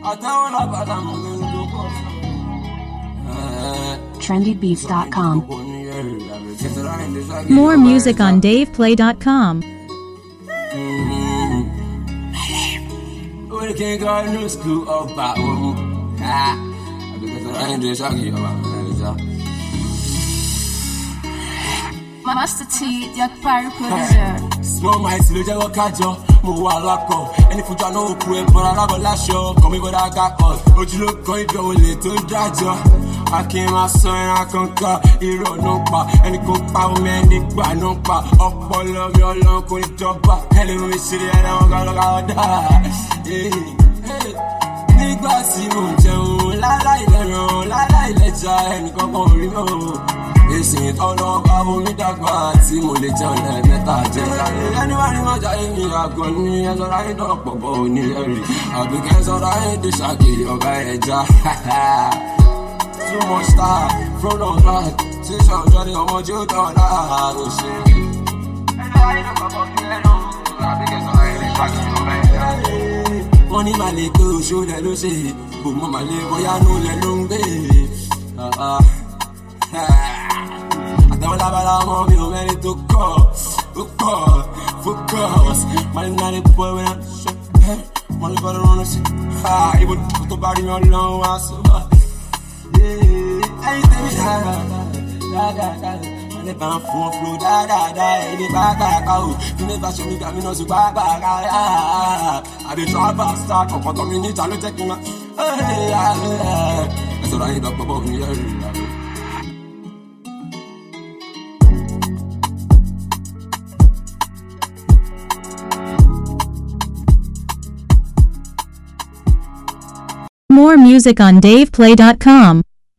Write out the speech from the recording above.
trendybeats.com. More music on DavePlay.com. Master T, Jack Parry producer. Small minds, little Jago Kajo, Mualako. Any foot I know, Queen, but I have a last show. Come with I got us. But you look going to little Jajo. I came my son, I conquer. Hero no pa. Any cook power man, Nick by no pa. Up all of your long, couldn't drop back. Hello, we see it, I don't got that. Hey, hey. Nígbà tí mo jẹun láláì lẹ́ran láláì lẹ́ja ẹnìkan kan rí mọ́ èsì tọ́lọ́ bá omi dàgbà tí mo lè jẹun lẹ́ẹ̀mẹ́ta jẹ ẹni wá ní májà èmi àgọ́ ní ẹ̀sọ́ra yín dọ̀pọ̀ bọ́ òní ẹ̀rì àbíkẹ́ ẹ̀sọ́ra yín dé ṣàkì ọ̀gá ẹja too much star front of that ṣíṣe ọjọ́ ni ọmọ tí ó dọ̀ọ̀lá òṣè ẹni wá ní dọ̀pọ̀ bọ́ òní ẹ̀rọ àbíkẹ́ ẹ̀sọ́ra yín dé ṣàkì ọ̀gá ẹja. Wọ́n ní màá lè pé oṣù lẹ̀ ló ṣe bò mọ́ màá lè bóyá nù lẹ̀ ló ń gbé. Àtẹ̀wọ́n lábára ọmọ mi ò mẹ́rin tó kọ̀ focus. Màá ní náà lè pọ̀ ẹ̀wẹ̀ náà ṣe mọ́ ní bọ́dọ̀ rán sí. Ibo tó bá rí mi ọlọ́run wá sọ́ba. Ẹyin tẹ̀mí dáadáa. They ban phone flow da. Any baga o. You never show me that me no so baga. I be try fast start for 4 minutes. I no take me. That's what I end up above me. More music on DavePlay.com.